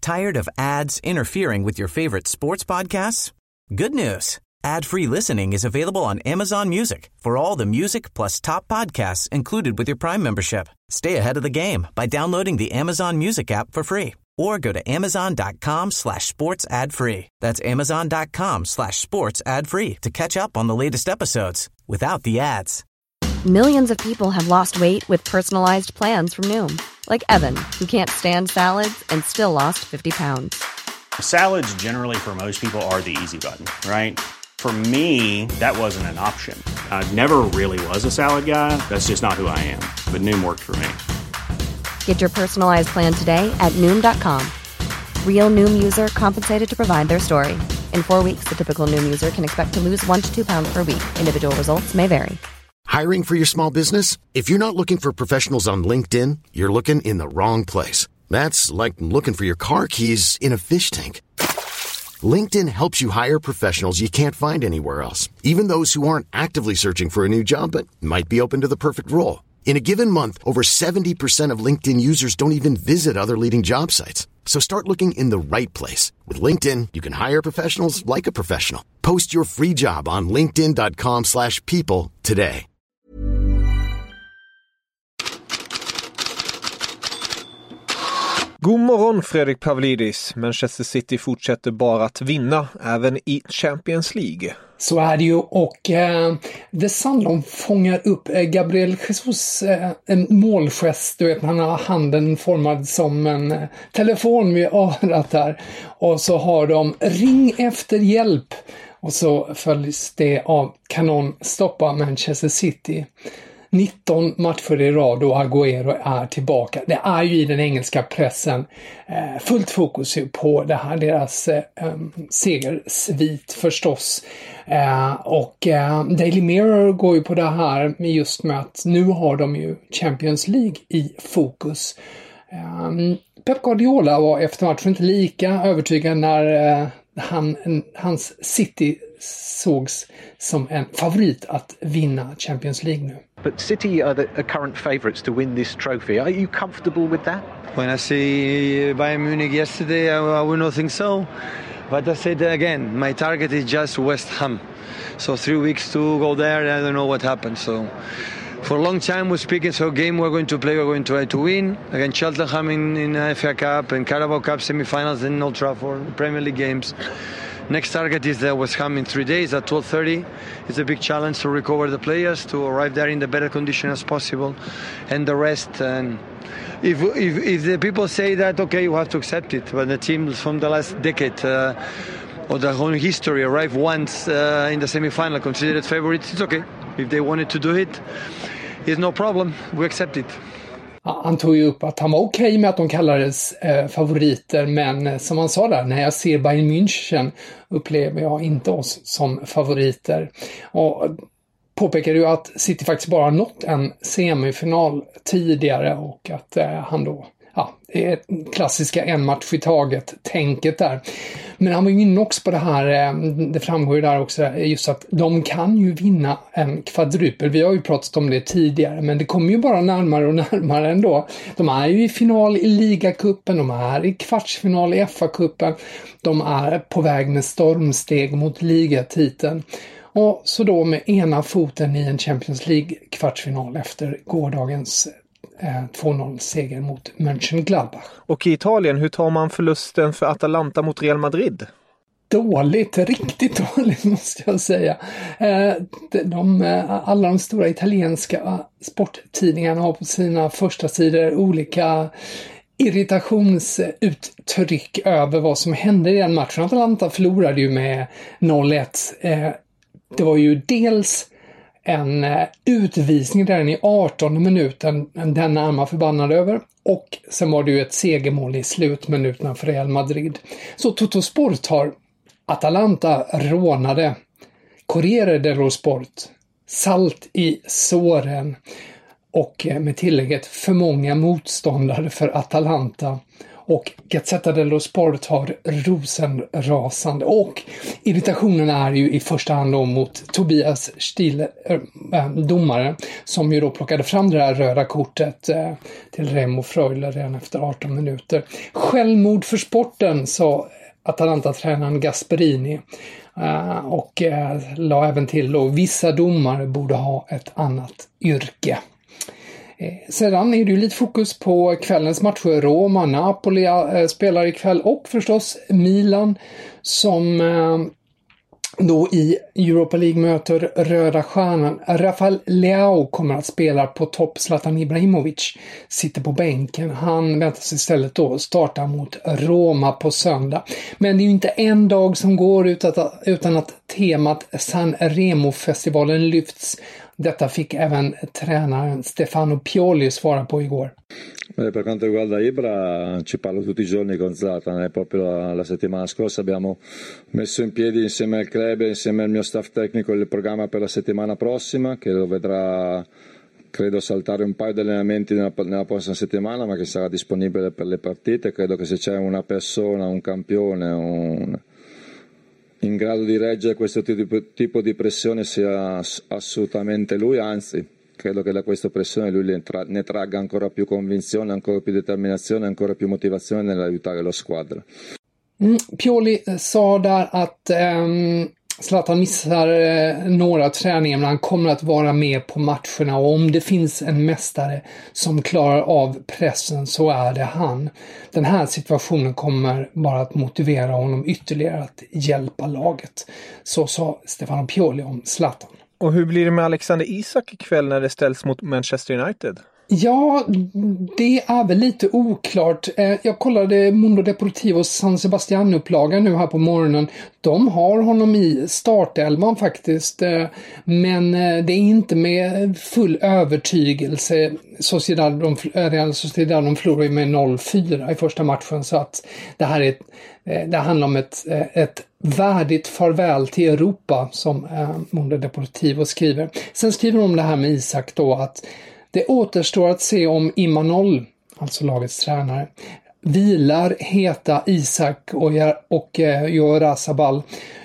Tired of ads interfering with your favorite sports podcasts? Good news. Ad-free listening is available on Amazon Music for all the music plus top podcasts included with your Prime membership. Stay ahead of the game by downloading the Amazon Music app for free or go to amazon.com/sports ad free. That's amazon.com/sports ad free to catch up on the latest episodes without the ads. Millions of people have lost weight with personalized plans from Noom. Like Evan, who can't stand salads and still lost 50 pounds. Salads generally for most people are the easy button, right? For me, that wasn't an option. I never really was a salad guy. That's just not who I am. But Noom worked for me. Get your personalized plan today at Noom.com. Real Noom user compensated to provide their story. In 4 weeks, the typical Noom user can expect to lose 1 to 2 pounds per week. Individual results may vary. Hiring for your small business? If you're not looking for professionals on LinkedIn, you're looking in the wrong place. That's like looking for your car keys in a fish tank. LinkedIn helps you hire professionals you can't find anywhere else, even those who aren't actively searching for a new job but might be open to the perfect role. In a given month, over 70% of LinkedIn users don't even visit other leading job sites. So start looking in the right place. With LinkedIn, you can hire professionals like a professional. Post your free job on linkedin.com/people today. God morgon Fredrik Pavlidis. Manchester City fortsätter bara att vinna, även i Champions League. Så är det ju, och The Sun, de fångar upp Gabriel Jesus en målgest, du vet, han har handen formad som en telefon vid örat där, och så har de ring efter hjälp, och så följs det av kanon stoppa Manchester City. 19 matcher i rad och Agüero är tillbaka. Det är ju i den engelska pressen fullt fokus på det här, deras segersvit förstås. Och Daily Mirror går ju på det här med just med att nu har de ju Champions League i fokus. Pep Guardiola var efter matchen inte lika övertygad när hans City sågs som en favorit att vinna Champions League nu. But City are the current favourites to win this trophy. Are you comfortable with that? When I see Bayern Munich yesterday, I will not think so. But I said again, my target is just West Ham. So 3 weeks to go there, I don't know what happened. So for a long time we're speaking, so game we're going to play, we're going to try to win. Against Cheltenham in FA Cup and Carabao Cup semi-finals in Old Trafford, Premier League games. Next target is West Ham in 3 days at 12:30. It's a big challenge to recover the players, to arrive there in the better condition as possible, and the rest. And if the people say that, okay, you have to accept it. But the teams from the last decade or the whole history arrive once in the semi-final, considered favorites. It's okay. If they wanted to do it, it's no problem. We accept it. Han tog ju upp att han var okej med att de kallades favoriter, men som han sa där, när jag ser Bayern München upplever jag inte oss som favoriter. Och påpekar ju att City faktiskt bara nått en semifinal tidigare, och att han då, det är klassiska en match i taget tänket där. Men han var ju inne också på det här, det framgår ju där också, just att de kan ju vinna en kvadrupel. Vi har ju pratat om det tidigare, men det kommer ju bara närmare och närmare ändå. De är ju i final i ligacupen, de är i kvartsfinal i FA-cupen, de är på väg med stormsteg mot ligatiteln. Och så då med ena foten i en Champions League-kvartsfinal efter gårdagens 2-0-seger mot Mönchengladbach. Och i Italien, hur tar man förlusten för Atalanta mot Real Madrid? Dåligt, riktigt dåligt måste jag säga. Alla de stora italienska sporttidningarna har på sina första sidor olika irritationsuttryck över vad som hände i den matchen. Atalanta förlorade ju med 0-1. Det var ju dels en utvisning där i 18 minuten, den är man förbannad över, och sen var det ju ett segermål i slutminuterna för Real Madrid. Så Tuttosport har Atalanta rånade, Corriere dello Sport salt i såren, och med tillägget för många motståndare för Atalanta. och Gazzetta dello Sport har rosenrasande. Och irritationen är ju i första hand då mot Tobias Stiller, domare, som ju då plockade fram det där röda kortet till Remo Freuler redan efter 18 minuter. Självmord för sporten, sa Atalanta-tränaren Gasperini. Och la även till då, vissa domare borde ha ett annat yrke. Sedan är det ju lite fokus på kvällens matcher. Roma, Napoli spelar ikväll och förstås Milan som då i Europa League möter Röda Stjärnan. Rafael Leao kommer att spela på topp. Zlatan Ibrahimovic sitter på bänken. Han väntas istället då starta mot Roma på söndag. Men det är ju inte en dag som går utan att temat San Remo-festivalen lyfts. Detta fick även tränaren Stefano Pioli svara på igår. Per quanto riguarda Ibra ci parlo tutti i giorni con Zlatan, proprio la settimana scorsa abbiamo messo in piedi insieme al club e insieme al mio staff tecnico il programma per la settimana prossima che lo vedrà credo saltare un paio di allenamenti nella prossima settimana ma che sarà disponibile per le partite. Credo che se c'è una persona, un campione, in grado di reggere questo tipo di pressione sia assolutamente lui, anzi credo che da questa pressione lui ne tragga ancora più convinzione, ancora più determinazione, ancora più motivazione nell'aiutare la squadra. Pioli sa där att Zlatan missar några träningar men han kommer att vara med på matcherna och om det finns en mästare som klarar av pressen så är det han. Den här situationen kommer bara att motivera honom ytterligare att hjälpa laget. Så sa Stefano Pioli om Zlatan. Och hur blir det med Alexander Isak ikväll när det ställs mot Manchester United? Ja, det är väl lite oklart. Jag kollade Mundo Deportivos San Sebastian-upplagan nu här på morgonen. De har honom i startelvan faktiskt. Men det är inte med full övertygelse. Real Sociedad de förlorade med 0-4 i första matchen. Så att det handlar om ett värdigt farväl till Europa som Mundo Deportivo skriver. Sen skriver de om det här med Isak då att det återstår att se om Imanol, alltså lagets tränare, vilar heta Isak och Oyarzabal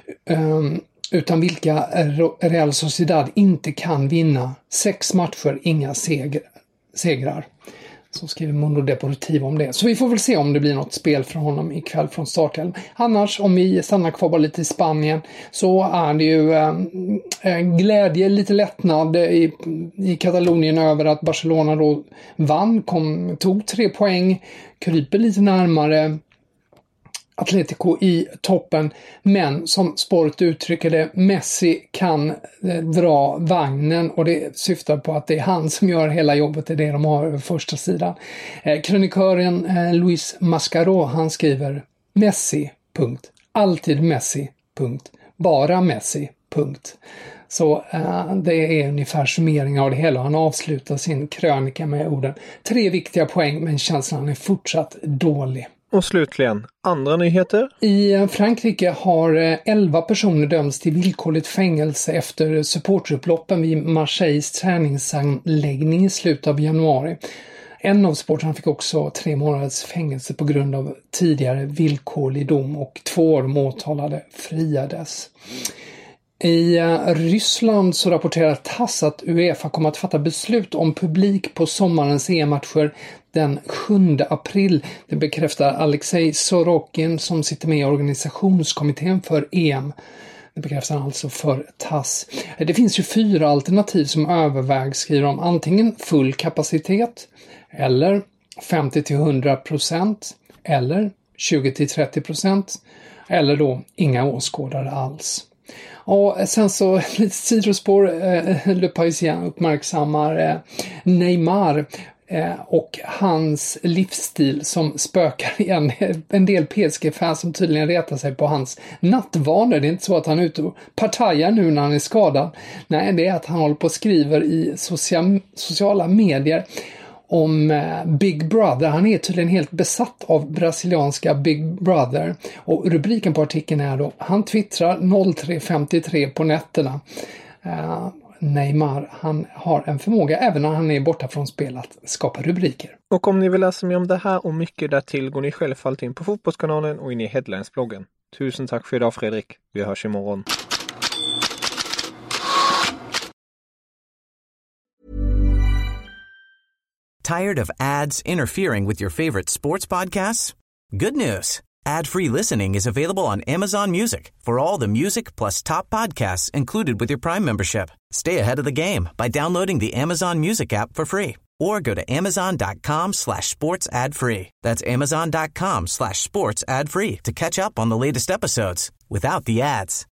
utan vilka Real Sociedad inte kan vinna 6 matcher, inga segrar. Så skriver Mundo Deportivo om det. Så vi får väl se om det blir något spel från honom ikväll från startelvan. Annars, om vi stannar kvar bara lite i Spanien, så är det ju glädje, lite lättnad i Katalonien över att Barcelona då vann, tog 3 poäng, kryper lite närmare Atletico i toppen, men som Sport uttrycker det, Messi kan dra vagnen och det syftar på att det är han som gör hela jobbet, det är det de har över första sidan. Kronikören Luis Mascaró, han skriver Messi, punkt. Alltid Messi, punkt. Bara Messi, punkt. Så det är ungefär summering av det hela. Han avslutar sin krönika med orden 3 viktiga poäng, men känslan är fortsatt dålig. Och slutligen, andra nyheter? I Frankrike har 11 personer dömts till villkorligt fängelse efter supporterupploppen vid Marseilles träningsanläggning i slutet av januari. En av supportrarna fick också 3 månaders fängelse på grund av tidigare villkorlig dom och 2 av de åtalade friades. I Ryssland så rapporterar TASS att UEFA kommer att fatta beslut om publik på sommarens EM-matcher den 7 april. Det bekräftar Alexej Sorokin som sitter med i organisationskommittén för EM. Det bekräftar alltså för TASS. Det finns ju 4 alternativ som övervägs, skriver om. Antingen full kapacitet, eller 50-100%, eller 20-30%, eller då inga åskådare alls. Och sen så lite sidospår, Le Parisien uppmärksammar Neymar och hans livsstil som spökar igen. En del PSG-fans som tydligen retar sig på hans nattvanor. Det är inte så att han är ute och partajar nu när han är skadad. Nej, det är att han håller på och skriver i sociala medier om Big Brother. Han är tydligen helt besatt av brasilianska Big Brother. Och rubriken på artikeln är då: han twittrar 03.53 på nätterna. Neymar, han har en förmåga även när han är borta från spel att skapa rubriker. Och om ni vill läsa mer om det här och mycket därtill går ni självfallet in på Fotbollskanalen och in i Headlines-bloggen. Tusen tack för idag Fredrik. Vi hörs imorgon. Tired of ads interfering with your favorite sports podcasts? Good news. Ad-free listening is available on Amazon Music for all the music plus top podcasts included with your Prime membership. Stay ahead of the game by downloading the Amazon Music app for free or go to amazon.com/sports ad free. That's amazon.com/sports ad free to catch up on the latest episodes without the ads.